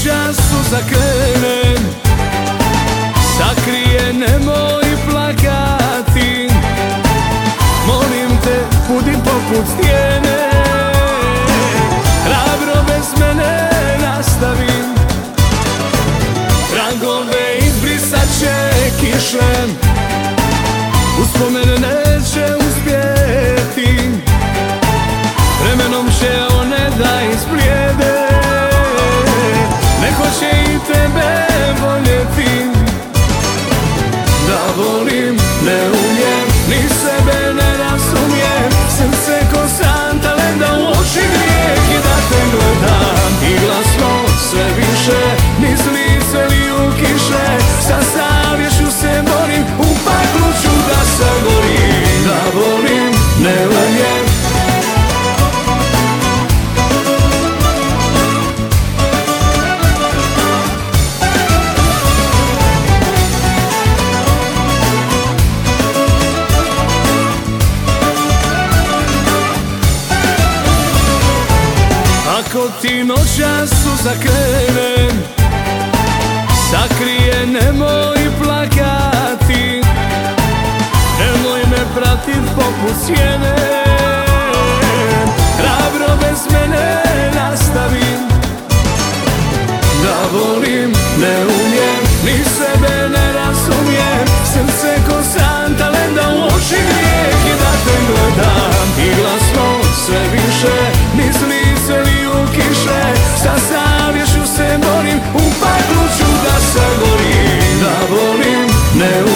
noćas suza krene, sakrije, nemoj plakati. Molim te, budi poput stijene, hrabro bez mene nastavi. Tragove izbrisat će kiše, uspomene neće uspjeti. Vremenom će one da izblijede, neko će i tebe voljeti. Da volim, ne umijem, ni sebe ne razumijem. Srce ko santa leda u oči grijeh i da te gledam. I glasno sve više, niz lice li u kiše. Sa savješću se borim, u paklu ću da sagorim. Da volim, ne umijem. Ako ti noćas suza krene, sakrije, nemoj plakati. Nemoj me pratit poput sjene, hrabro bez mene nastavi. Da volim, ne umijem, ni sebe ne razumijem. Srce ko santa leda u oči grijeh i da te gledam. I glasno sve više, niz lice li u kiše. Sa savješću se borim, u paklu ću da sagorim. Da volim, ne umijem.